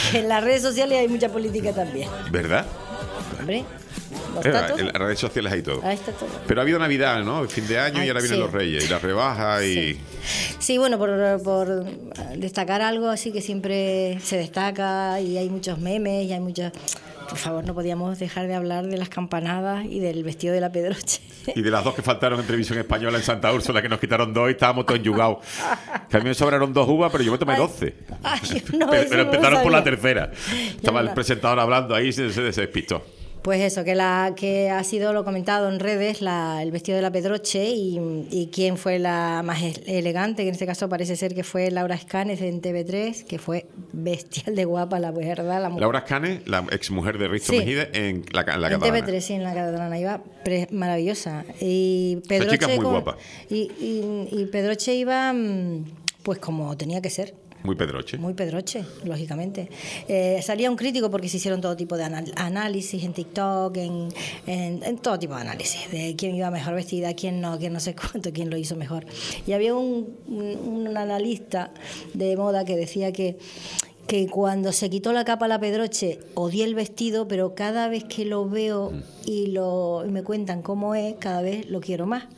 que en las redes sociales hay mucha política también. ¿Verdad? Hombre, ¿no está todo? En las redes sociales hay todo. Ahí está todo. Pero ha habido Navidad, ¿no? El fin de año y ahora vienen sí. los Reyes y las rebajas y... Sí, bueno, por destacar algo así que siempre se destaca y hay muchos memes y hay muchas... Por favor, no podíamos dejar de hablar de las campanadas y del vestido de la Pedroche. Y de las dos que faltaron en televisión española en Santa Úrsula, que nos quitaron 2 y estábamos todos enjugados. Que a mí me sobraron 2 uvas, pero yo me tomé 12. Ay, no, pero no empezaron por la sabía. tercera. Estaba el presentador hablando ahí y se despistó. Pues eso, que ha sido lo comentado en redes, el vestido de la Pedroche y quién fue la más elegante, que en este caso parece ser que fue Laura Escanes en TV3, que fue bestial de guapa, la verdad. La mujer. Laura Escanes, la exmujer de Risto Sí. Mejide, en la En Catalana. TV3, sí, en la Catalana, iba maravillosa. Y Esa chica es muy guapa. Y Pedroche iba, pues como tenía que ser. Muy Pedroche. Muy Pedroche, lógicamente. Salía un crítico porque se hicieron todo tipo de análisis en TikTok, en todo tipo de análisis, de quién iba mejor vestida, quién no sé cuánto, quién lo hizo mejor. Y había un analista de moda que decía que cuando se quitó la capa a la Pedroche odié el vestido, pero cada vez que lo veo y me cuentan cómo es, cada vez lo quiero más.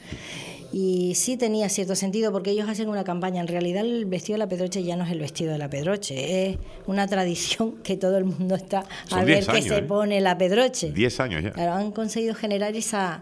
Y sí tenía cierto sentido porque ellos hacen una campaña. En realidad el vestido de la Pedroche ya no es el vestido de la Pedroche, es una tradición que todo el mundo está a ver qué se pone la Pedroche. 10 años ya. Claro, han conseguido generar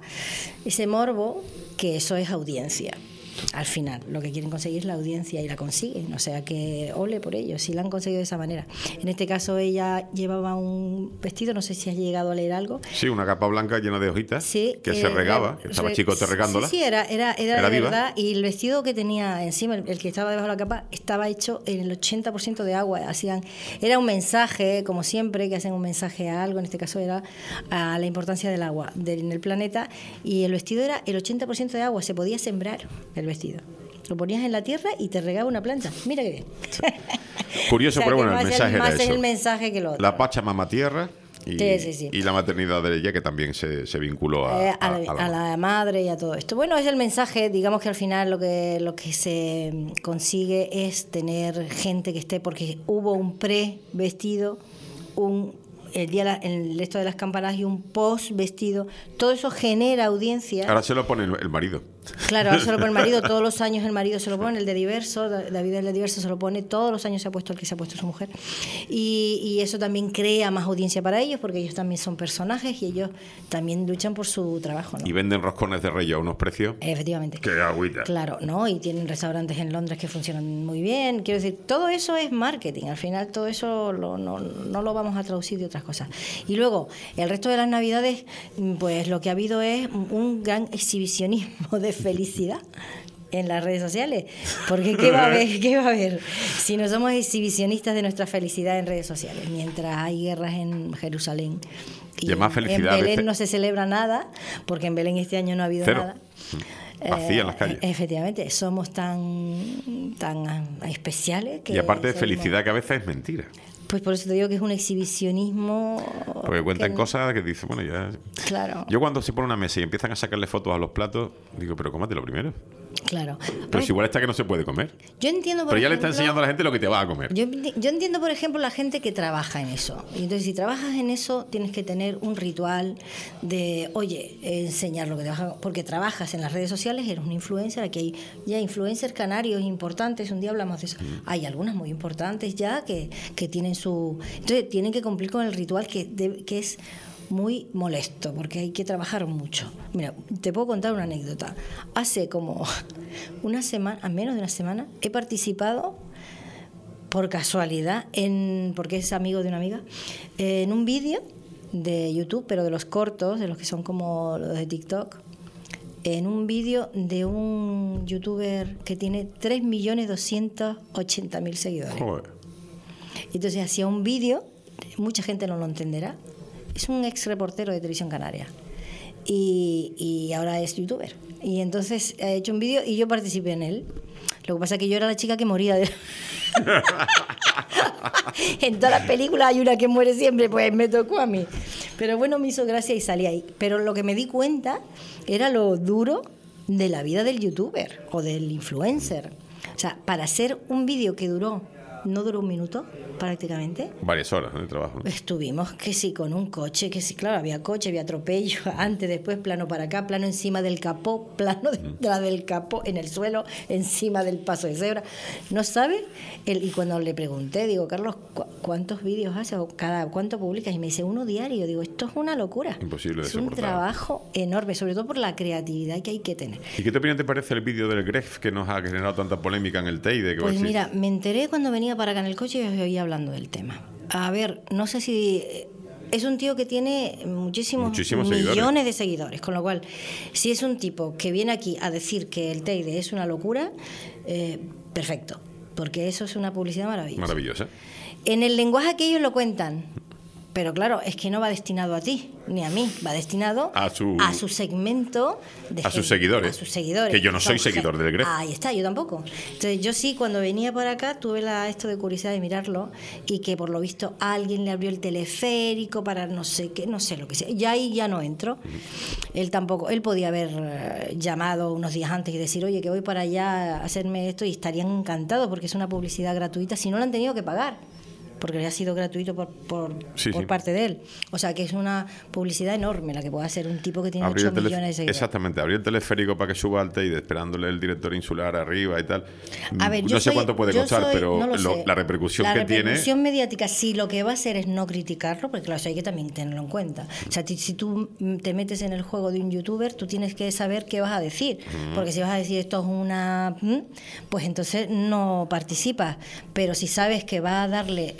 ese morbo, que eso es audiencia. Al final, lo que quieren conseguir es la audiencia y la consiguen. O sea que ole por ellos, si la han conseguido de esa manera. En este caso ella llevaba un vestido, no sé si has llegado a leer algo. Sí, una capa blanca llena de hojitas, sí, que se regaba, que estaba Chicote regándola. Sí, era de viva. verdad. Y el vestido que tenía encima, el que estaba debajo de la capa, estaba hecho en el 80% de agua. Era un mensaje, como siempre, que hacen un mensaje a algo. En este caso era a la importancia del agua en el planeta. Y el vestido era el 80% de agua. Se podía sembrar el vestido. Lo ponías en la tierra y te regaba una planta. Mira qué bien. Curioso, O sea, pero bueno, que el mensaje era más eso. es el mensaje que lo otro. La Pachamama tierra y, Sí. y la maternidad de ella, que también se vinculó a la madre y a todo esto. Bueno, es el mensaje, digamos que al final lo que se consigue es tener gente que esté, porque hubo un pre-vestido, el esto de las campanadas y un post-vestido. Todo eso genera audiencia. Ahora se lo pone el marido. Claro, ahora se lo pone el marido, todos los años el marido se lo pone, el de Diverso, David el de Diverso se lo pone, todos los años se ha puesto el que se ha puesto su mujer. Y eso también crea más audiencia para ellos, porque ellos también son personajes y ellos también luchan por su trabajo, ¿no? Y venden roscones de Reyes a unos precios. Efectivamente. ¡Qué agüita! Claro, ¿no? Y tienen restaurantes en Londres que funcionan muy bien. Quiero decir, todo eso es marketing. Al final todo eso no lo vamos a traducir de otras cosas. Y luego, el resto de las Navidades, pues lo que ha habido es un gran exhibicionismo de felicidad en las redes sociales, porque ¿qué va a haber si no somos exhibicionistas de nuestra felicidad en redes sociales? Mientras hay guerras en Jerusalén y además, felicidad, en Belén no se celebra nada, porque en Belén este año no ha habido cero. nada. Vacía en las calles. Efectivamente, somos tan especiales que... Y aparte de felicidad, que a veces es mentira. Pues por eso te digo que es un exhibicionismo... Porque cuentan cosas que dicen, bueno, ya... Claro. Yo cuando se pone una mesa y empiezan a sacarle fotos a los platos, digo, pero cómatelo primero. Claro. Pero si igual está que no se puede comer. Yo entiendo, pero ya le está enseñando a la gente lo que te va a comer. Yo entiendo, por ejemplo, la gente que trabaja en eso. Y entonces, si trabajas en eso, tienes que tener un ritual de, oye, enseñar lo que te vas a... Porque trabajas en las redes sociales, eres un influencer. Aquí hay ya influencers canarios importantes. Un día hablamos de eso. Hay algunas muy importantes ya que tienen su... Entonces, tienen que cumplir con el ritual que es muy molesto, porque hay que trabajar mucho. Mira, te puedo contar una anécdota. Hace como una semana, menos de una semana, he participado por casualidad, porque es amigo de una amiga, en un vídeo de YouTube, pero de los cortos, de los que son como los de TikTok, en un vídeo de un youtuber que tiene 3.280.000 seguidores. Joder. Entonces hacía un vídeo, mucha gente no lo entenderá, es un ex reportero de Televisión Canaria y ahora es youtuber. Y entonces ha hecho un vídeo y yo participé en él. Lo que pasa es que yo era la chica que moría de... En todas las películas hay una que muere siempre, pues me tocó a mí. Pero bueno, me hizo gracia y salí ahí. Pero lo que me di cuenta era lo duro de la vida del youtuber o del influencer. O sea, para hacer un vídeo que duró no duró un minuto, prácticamente. Varias horas de trabajo, ¿no? Estuvimos, que sí, con un coche, que sí, claro, había coche, había atropello, antes, después, plano para acá, plano encima del capó, plano detrás del capó, en el suelo, encima del paso de cebra. ¿No sabe? Y cuando le pregunté, digo, Carlos, ¿cuántos vídeos haces? ¿Cuánto publicas? Y me dice, uno diario. Digo, esto es una locura. Imposible de soportar. Es un trabajo enorme, sobre todo por la creatividad que hay que tener. ¿Y qué opinión te parece el vídeo del Gref que nos ha generado tanta polémica en el Teide? Pues mira, me enteré cuando venía para acá en el coche y os oía hablando del tema. A ver, no sé si... Es un tío que tiene muchísimos millones de seguidores, con lo cual, si es un tipo que viene aquí a decir que el Teide es una locura, perfecto, porque eso es una publicidad maravillosa. Maravillosa. En el lenguaje que ellos lo cuentan, pero claro, es que no va destinado a ti ni a mí, va destinado a su segmento de a sus seguidores. A sus seguidores. Que yo no soy seguidor del Gref. Ahí está, yo tampoco. Entonces, yo sí, cuando venía por acá, tuve esto de curiosidad de mirarlo y que por lo visto alguien le abrió el teleférico para no sé qué, no sé lo que sea. Ya ahí ya no entro. Él tampoco, él podía haber llamado unos días antes y decir, oye, que voy para allá a hacerme esto, y estarían encantados porque es una publicidad gratuita, si no lo han tenido que pagar, porque ha sido gratuito por parte de él. O sea, que es una publicidad enorme la que puede hacer un tipo que tiene 8 millones de seguidores. Exactamente, abrir el teleférico para que suba al Teide, esperándole el director insular arriba y tal. A ver, no sé cuánto puede costar, pero no la repercusión que tiene... La repercusión mediática, sí, lo que va a hacer es no criticarlo, porque claro, eso hay que también tenerlo en cuenta. O sea, si tú te metes en el juego de un youtuber, tú tienes que saber qué vas a decir, porque si vas a decir esto es una... pues entonces no participas. Pero si sabes que va a darle...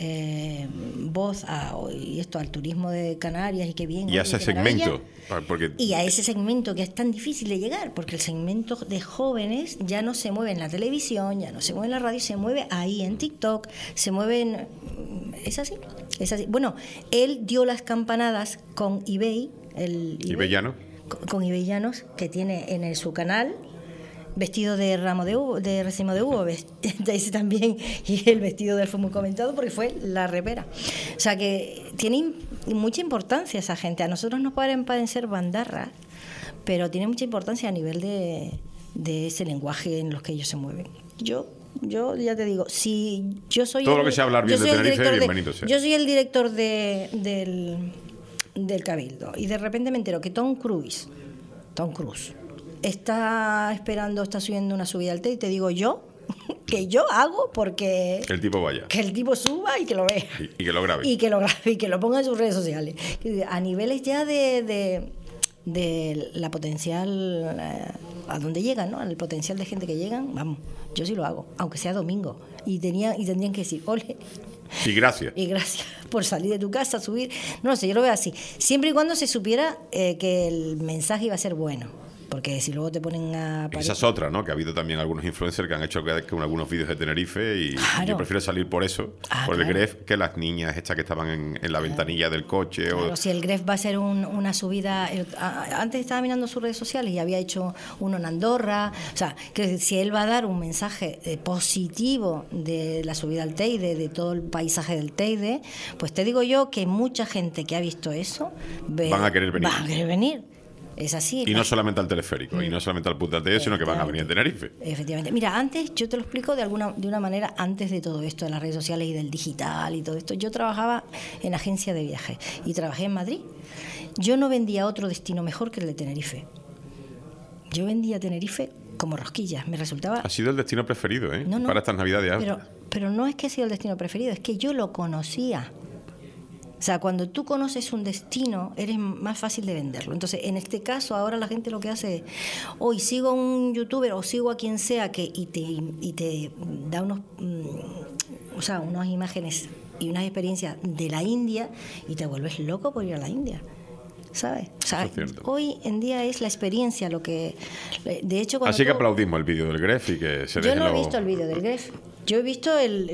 voz y esto al turismo de Canarias y qué bien. Y a ese segmento. Y a ese segmento que es tan difícil de llegar, porque el segmento de jóvenes ya no se mueve en la televisión, ya no se mueve en la radio, se mueve ahí en TikTok, se mueve en... Es así. Bueno, él dio las campanadas con eBay, eBay Llano. Con eBay Llanos, que tiene en su canal, vestido de ramo de uva, de racimo de uva, ese también, y el vestido de él fue muy comentado porque fue la repera. O sea que tiene mucha importancia esa gente. A nosotros nos pueden ser bandarras, pero tiene mucha importancia a nivel de ese lenguaje en los que ellos se mueven. Yo ya te digo, si yo soy todo lo que sea hablar bien de Tenerife, bienvenido sea. Yo soy el director del Cabildo y de repente me entero que Tom Cruise está subiendo una subida al Teide, y te digo yo que yo hago porque que el tipo vaya, que el tipo suba y que lo vea y que lo grabe y que lo ponga en sus redes sociales, a niveles ya de la potencial a dónde llegan, ¿no? Al potencial de gente que llegan, vamos, yo sí lo hago, aunque sea domingo, y tendrían que decir ole y gracias por salir de tu casa, subir, no sé, yo lo veo así, siempre y cuando se supiera que el mensaje iba a ser bueno. Porque si luego te ponen a... Esa es otra, ¿no? Que ha habido también algunos influencers que han hecho con algunos vídeos de Tenerife y claro. Yo prefiero salir por eso, por el Gref, que las niñas estas que estaban en la ventanilla del coche. Claro, si el Gref va a ser una subida... Antes estaba mirando sus redes sociales y había hecho uno en Andorra. O sea, que si él va a dar un mensaje positivo de la subida al Teide, de todo el paisaje del Teide, pues te digo yo que mucha gente que ha visto eso... Van a querer venir. Es así. Y no solamente al teleférico, y no solamente al Punta del Teide, sino que van a venir a Tenerife. Efectivamente. Mira, antes, yo te lo explico de una manera, antes de todo esto, de las redes sociales y del digital y todo esto, yo trabajaba en agencia de viajes y trabajé en Madrid. Yo no vendía otro destino mejor que el de Tenerife. Yo vendía Tenerife como rosquillas, me resultaba... Ha sido el destino preferido, ¿eh? No, para estas Navidades. Pero no es que sea el destino preferido, es que yo lo conocía. O sea, cuando tú conoces un destino, eres más fácil de venderlo. Entonces, en este caso, ahora la gente lo que hace es, hoy sigo a un youtuber o sigo a quien sea y te da unas imágenes y unas experiencias de la India y te vuelves loco por ir a la India. ¿Sabes? O sea, hoy en día es la experiencia lo que... De hecho, así que aplaudimos el vídeo del Gref y que se Yo no he visto el vídeo del Gref. Yo he visto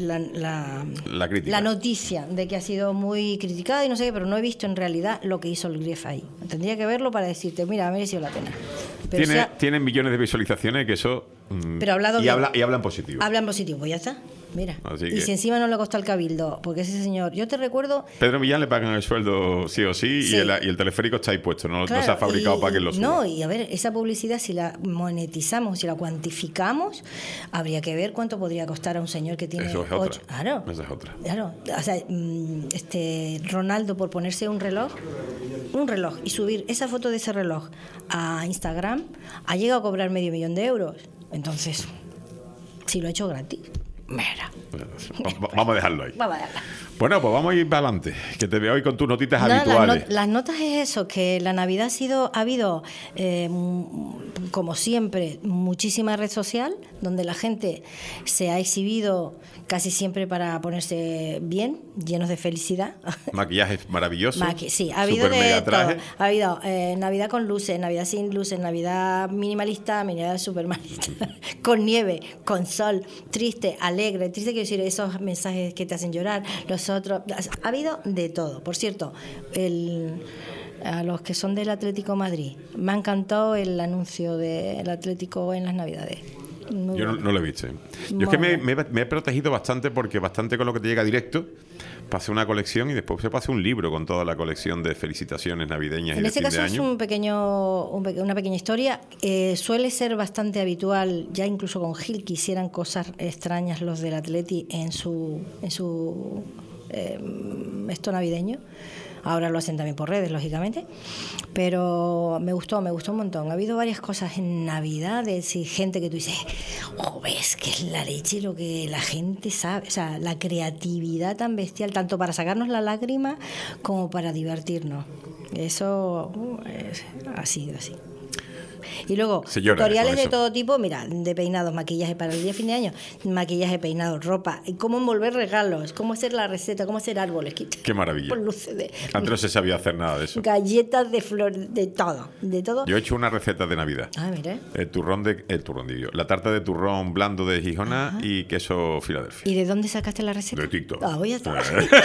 la noticia de que ha sido muy criticada y no sé qué, pero no he visto en realidad lo que hizo el Gref ahí. Tendría que verlo para decirte, mira, ha merecido la pena. Tienen millones de visualizaciones que eso... pero y hablan positivo. Hablan positivo, pues ya está. Mira, Así y que- si encima no le costó el cabildo, porque ese señor, yo te recuerdo... Pedro Millán le pagan el sueldo sí o sí, Sí. y el teleférico está ahí puesto, no se ha Claro, fabricado para que lo suba. No, y a ver, esa publicidad, si la monetizamos, si la cuantificamos, habría que ver cuánto podría costar a un señor que tiene... Eso es otra. Claro. Esa es otra. Claro, o sea, Ronaldo por ponerse un reloj y subir esa foto de ese reloj a Instagram, ha llegado a cobrar €500.000. Entonces, si lo ha hecho gratis, mira. Vamos a dejarlo ahí. Vamos a darla. Bueno, pues vamos a ir para adelante, que te veo hoy con tus notitas Nada, habituales. las notas es eso, que la Navidad ha habido, como siempre, muchísima red social, donde la gente se ha exhibido casi siempre para ponerse bien, llenos de felicidad. Maquillajes maravillosos. Sí, ha habido super de mega todo. traje. Ha habido Navidad con luces, Navidad sin luces, Navidad minimalista, Navidad supermalista, con nieve, con sol, triste, alegre. Triste quiero decir esos mensajes que te hacen llorar, los otros. Ha habido de todo. Por cierto, a los que son del Atlético Madrid, me ha encantado el anuncio del Atlético en las Navidades. Muy Yo bueno. no lo he visto. Yo es que Muy me he protegido bastante porque bastante con lo que te llega directo. Pasé una colección y después se pasé un libro con toda la colección de felicitaciones navideñas y En de este fin de caso es año. una pequeña historia. Suele ser bastante habitual, ya incluso con Gil, que hicieran cosas extrañas los del Atleti en su esto navideño. Ahora lo hacen también por redes, lógicamente. Pero me gustó un montón. Ha habido varias cosas en Navidades y gente que tú dices, ves que es la leche lo que la gente sabe. O sea, la creatividad tan bestial, tanto para sacarnos la lágrima como para divertirnos. Eso ha sido así. Y luego, Se llora tutoriales con de eso. todo tipo, mira, de peinados, maquillaje para el día de fin de año, maquillaje, peinado, ropa, y cómo envolver regalos, cómo hacer la receta, cómo hacer árboles. Qué maravilla. Por luces de Antes no se sabía hacer nada de eso. galletas de flor, de todo. Yo he hecho una receta de Navidad. Ah, mira. La tarta de turrón blando de Gijona y queso Filadelfia. ¿Y de dónde sacaste la receta? De TikTok. Ah, ya está.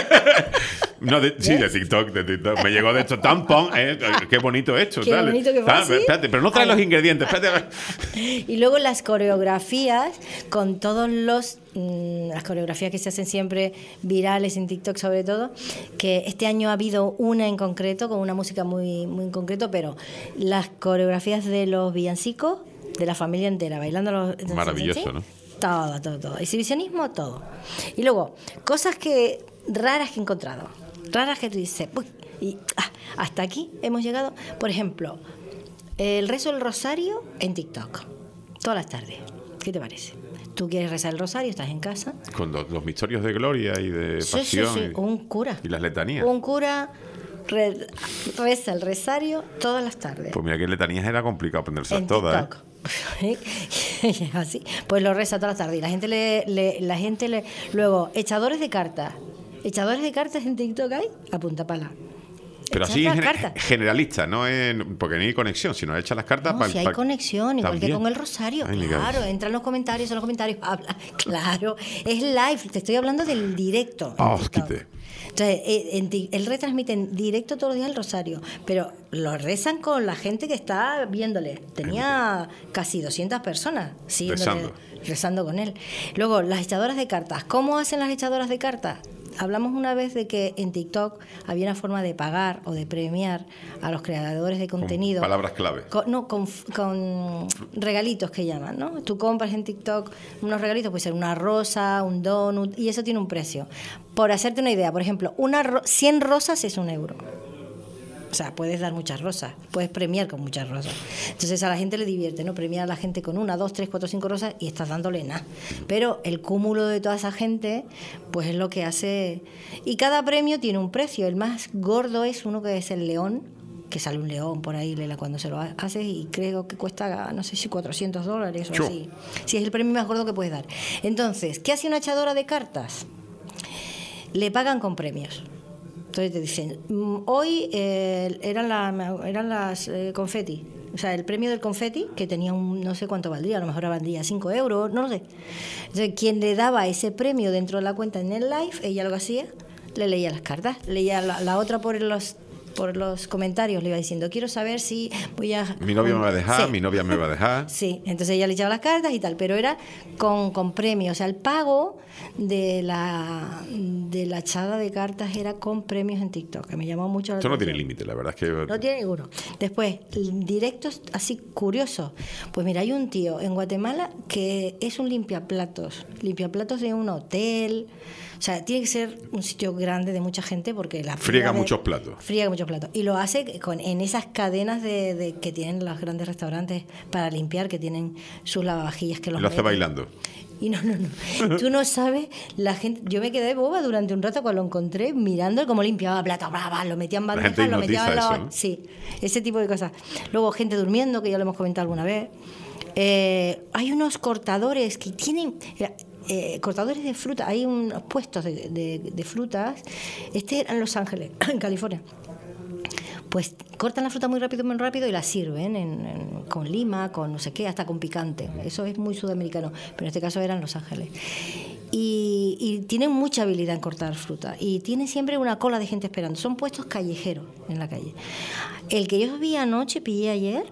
No, sí, de TikTok. Me llegó de esto tampón. Qué bonito esto. Qué bonito que fue así. Espérate, pero no trae los ingredientes. Espérate. Y luego las coreografías con todos las coreografías que se hacen siempre virales en TikTok sobre todo, que este año ha habido una en concreto, con una música muy, muy en concreto, pero las coreografías de los villancicos, de la familia entera, bailando los... Maravilloso, ¿no? Todo. Exhibicionismo, todo. Y luego, cosas raras que he encontrado. Raras que tú dices, uy, hasta aquí hemos llegado. Por ejemplo, el rezo del rosario en TikTok, todas las tardes. ¿Qué te parece? Tú quieres rezar el rosario, estás en casa. Con los misterios de gloria y de pasión. Sí. Un cura. Y las letanías. Un cura reza el rosario todas las tardes. Pues mira que letanías era complicado aprenderse En todas. TikTok. Así. Pues lo reza todas las tardes. Y la gente luego, echadores de cartas. Echadores de cartas en TikTok hay a punta pala. Pero Echar así las cartas. generalista, porque no hay conexión, sino echa las cartas No, si hay conexión, igual que también. con el rosario. Ay, Claro, entra en los comentarios, habla. Claro, es live. Te estoy hablando del directo. en TikTok. quité. Entonces, él retransmite en directo todos los días el rosario, pero lo rezan con la gente que está viéndole. Tenía casi 200 personas rezando con él. Luego, las echadoras de cartas. ¿Cómo hacen las echadoras de cartas? Hablamos una vez de que en TikTok había una forma de pagar o de premiar a los creadores de contenido. Con palabras clave. Con regalitos que llaman, ¿no? Tú compras en TikTok unos regalitos, puede ser una rosa, un donut, y eso tiene un precio. Por hacerte una idea, por ejemplo, 100 rosas es €1. O sea, puedes dar muchas rosas, puedes premiar con muchas rosas. Entonces a la gente le divierte, ¿no? Premiar a la gente con 1, 2, 3, 4, 5 rosas y estás dándole nada. Pero el cúmulo de toda esa gente, pues es lo que hace... Y cada premio tiene un precio. El más gordo es uno que es el león, que sale un león por ahí, Lela, cuando se lo haces, y creo que cuesta, no sé si $400 o así. Sí, es el premio más gordo que puedes dar. Entonces, ¿qué hace una echadora de cartas? Le pagan con premios. Entonces te dicen, hoy eran las confeti. O sea, el premio del confeti, que tenía no sé cuánto valdría, a lo mejor valdría €5, no lo sé. Entonces, quien le daba ese premio dentro de la cuenta en el live, ella lo que hacía, le leía las cartas. Leía la otra por los por los comentarios le iba diciendo, quiero saber si voy a... Mi novia me va a dejar, Sí. mi novia me va a dejar. Sí, entonces ella le echaba las cartas y tal, pero era con premios, o sea, el pago de la echada de cartas era con premios en TikTok, que me llamó mucho la Esto no atención. tiene límite, la verdad es que... No tiene ninguno. Después, directos así curiosos. Pues mira, hay un tío en Guatemala que es un limpiaplatos de un hotel. O sea, tiene que ser un sitio grande de mucha gente porque la Friega muchos platos. Friega muchos platos. Y lo hace en esas cadenas de que tienen los grandes restaurantes para limpiar, que tienen sus lavavajillas que los Lo hace meten. bailando. Y no. Tú no sabes, la gente. Yo me quedé boba durante un rato cuando lo encontré mirando cómo limpiaba platos, lo metía en bandeja, gente lo metía en hipnotiza la. eso, ¿no? Sí, ese tipo de cosas. Luego, gente durmiendo, que ya lo hemos comentado alguna vez. Hay unos cortadores que tienen. Cortadores de fruta, hay unos puestos de frutas. Este era en Los Ángeles, en California. Pues cortan la fruta muy rápido y la sirven con lima, con no sé qué, hasta con picante. Eso es muy sudamericano, pero en este caso era en Los Ángeles. Y tienen mucha habilidad en cortar fruta. Y tienen siempre una cola de gente esperando. Son puestos callejeros en la calle. El que yo vi anoche, pillé ayer,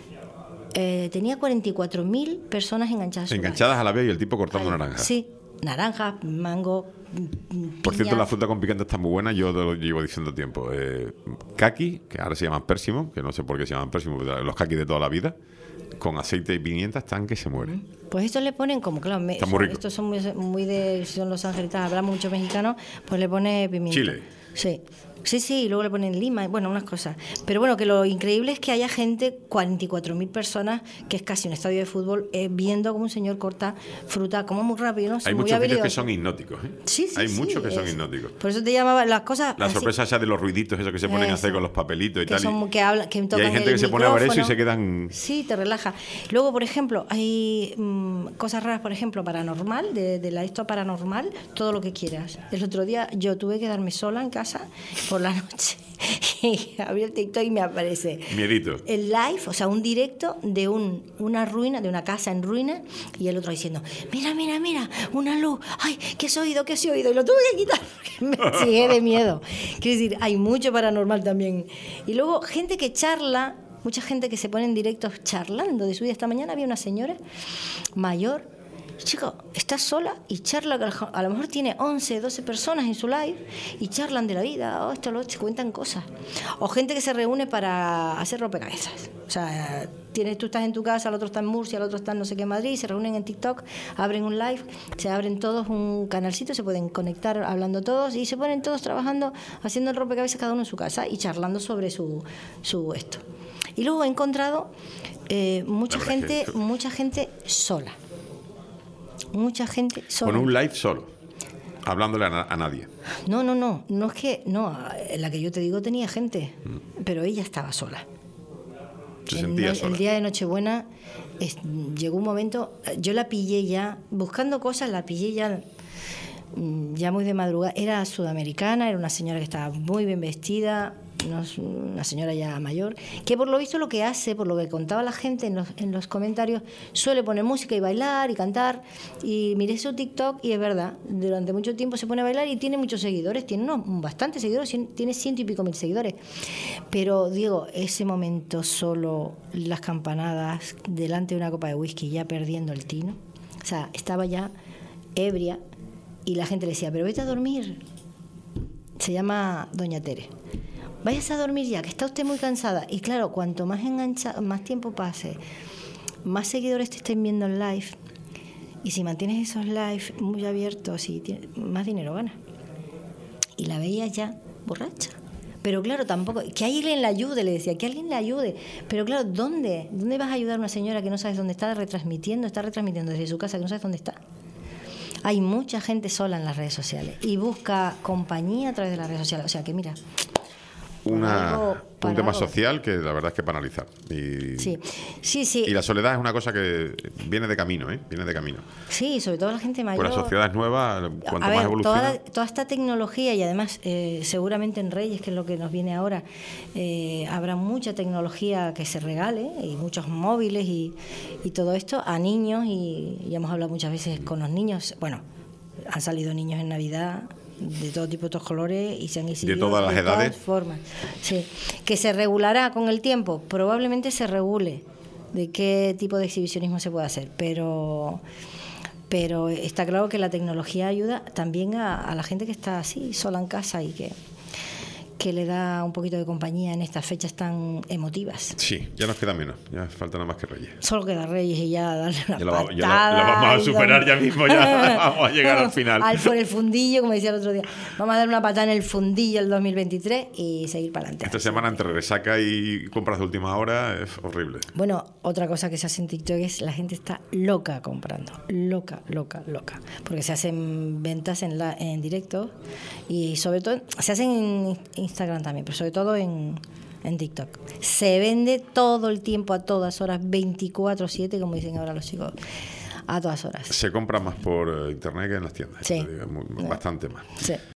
tenía 44.000 personas enganchadas. Enganchadas a la vez y el tipo cortando naranjas. Sí, naranjas, mango, Por cierto, piña. la fruta con picante está muy buena, yo te lo llevo diciendo tiempo. Kaki, que ahora se llaman pérsimo, que no sé por qué se llaman pérsimo, pero los kaki de toda la vida, con aceite y pimienta están que se mueren. Pues estos le ponen como, claro, Está muy rico. estos son muy de, son Los Ángeles, hablamos mucho mexicano, pues le pone pimienta. Chile. Sí, y luego le ponen lima, bueno, unas cosas. Pero bueno, que lo increíble es que haya gente, 44.000 personas, que es casi un estadio de fútbol, viendo cómo un señor corta fruta, como muy rápido, ¿no? Hay Muy muchos vídeos que habilidoso. son hipnóticos. Sí, Hay muchos que son hipnóticos. Por eso te llamaba las cosas... La así, sorpresa esa de los ruiditos, eso que se ponen a hacer Eso. con los papelitos y que tal. son que hablan, que y tocan hay gente el que se pone a ver eso y micrófono. se quedan... Sí, te relaja. Luego, por ejemplo, hay cosas raras, por ejemplo, paranormal, de la esto paranormal, todo lo que quieras. El otro día yo tuve que quedarme sola en casa por la noche y abrí el TikTok y me aparece Miedito. el live, o sea, un directo de una ruina, de una casa en ruina, y el otro diciendo, mira, una luz, ay, ¿qué has oído? Y lo tuve que quitar porque me sigue de miedo. Quiero decir, hay mucho paranormal también. Y luego gente que charla, mucha gente que se pone en directos charlando de su vida. Esta mañana había una señora mayor, chico, está sola y charla, a lo mejor tiene 11, 12 personas en su live y charlan de la vida, se cuentan cosas. O gente que se reúne para hacer rompecabezas. O sea, tú estás en tu casa, el otro está en Murcia, el otro está en no sé qué en Madrid, se reúnen en TikTok, abren un live, se abren todos un canalcito, se pueden conectar hablando todos y se ponen todos trabajando, haciendo el rompecabezas cada uno en su casa y charlando sobre su esto. Y luego he encontrado mucha gente sola. Mucha gente sola. Con un live solo, hablándole a nadie. No es que... No, la que yo te digo tenía gente, pero ella estaba sola. Se sentía sola. El día de Nochebuena llegó un momento, yo la pillé ya, buscando cosas, la pillé ya muy de madrugada. Era sudamericana, era una señora que estaba muy bien vestida, una señora ya mayor, que por lo visto lo que hace, por lo que contaba la gente en los comentarios, suele poner música y bailar y cantar. Y miré su TikTok y es verdad, durante mucho tiempo se pone a bailar y tiene muchos seguidores, tiene bastantes seguidores, tiene 100 y pico mil seguidores. Pero digo, ese momento solo, las campanadas, delante de una copa de whisky, ya perdiendo el tino, o sea, estaba ya ebria y la gente le decía, pero vete a dormir. Se llama Doña Tere. Váyase a dormir ya, que está usted muy cansada. Y claro, cuanto más más tiempo pase, más seguidores te estén viendo en live. Y si mantienes esos live muy abiertos, más dinero ganas. Y la veía ya borracha. Pero claro, tampoco... Que alguien la ayude, le decía, que alguien la ayude. Pero claro, ¿dónde? ¿Dónde vas a ayudar a una señora que no sabes dónde está retransmitiendo desde su casa, que no sabes dónde está? Hay mucha gente sola en las redes sociales y busca compañía a través de las redes sociales. O sea que mira... Un tema social que la verdad es que para analizar. Sí. Y la soledad es una cosa que viene de camino, Viene de camino. Sí, sobre todo la gente mayor. Pues la sociedad es nueva, cuanto más evoluciona... Toda esta tecnología y además seguramente en Reyes, que es lo que nos viene ahora, habrá mucha tecnología que se regale y muchos móviles y todo esto a niños y ya hemos hablado muchas veces con los niños. Bueno, han salido niños en Navidad de todo tipo de estos colores y se han exhibido de todas las edades, formas. Sí. Que se regulará con el tiempo, probablemente se regule de qué tipo de exhibicionismo se puede hacer, pero está claro que la tecnología ayuda también a la gente que está así sola en casa y que le da un poquito de compañía en estas fechas tan emotivas. Sí, ya nos queda menos, ya falta nada más que Reyes. Solo queda Reyes y ya darle una patada. Ya lo vamos a superar ya mismo, ya vamos a llegar al final. Por el fundillo, como decía el otro día. Vamos a dar una patada en el fundillo el 2023 y seguir para adelante. Esta semana entre resaca y compras de última hora es horrible. Bueno, otra cosa que se hace en TikTok es la gente está loca comprando. Loca. Porque se hacen ventas en directo y sobre todo se hacen en Instagram también, pero sobre todo en TikTok. Se vende todo el tiempo, a todas horas, 24/7, como dicen ahora los chicos, a todas horas. Se compra más por internet que en las tiendas. Sí. Bastante más. Sí.